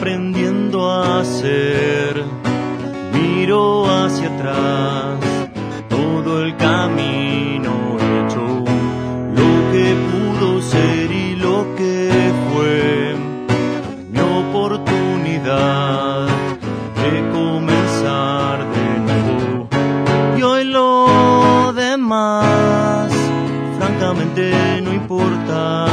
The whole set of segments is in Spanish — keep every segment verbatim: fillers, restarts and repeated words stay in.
aprendiendo a hacer. Miro hacia atrás, todo el camino hecho, lo que pudo ser y lo que fue, mi oportunidad de comenzar de nuevo. Y hoy lo demás, francamente, no importa.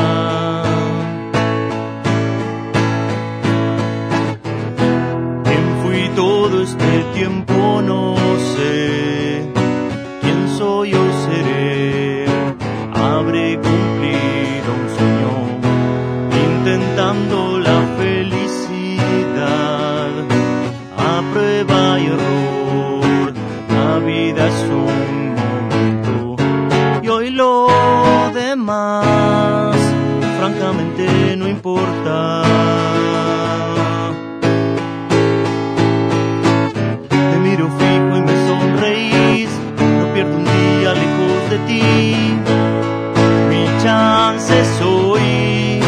Todo este tiempo no sé quién soy o seré. Habré cumplido un sueño intentando la felicidad a prueba y error. La vida es un momento y hoy lo demás francamente no importa. Fijo y me sonreís, no pierdo un día lejos de ti. Mi chance es hoy.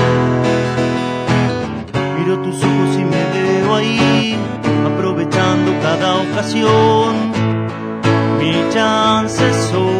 Miro tus ojos y me veo ahí, aprovechando cada ocasión. Mi chance es hoy.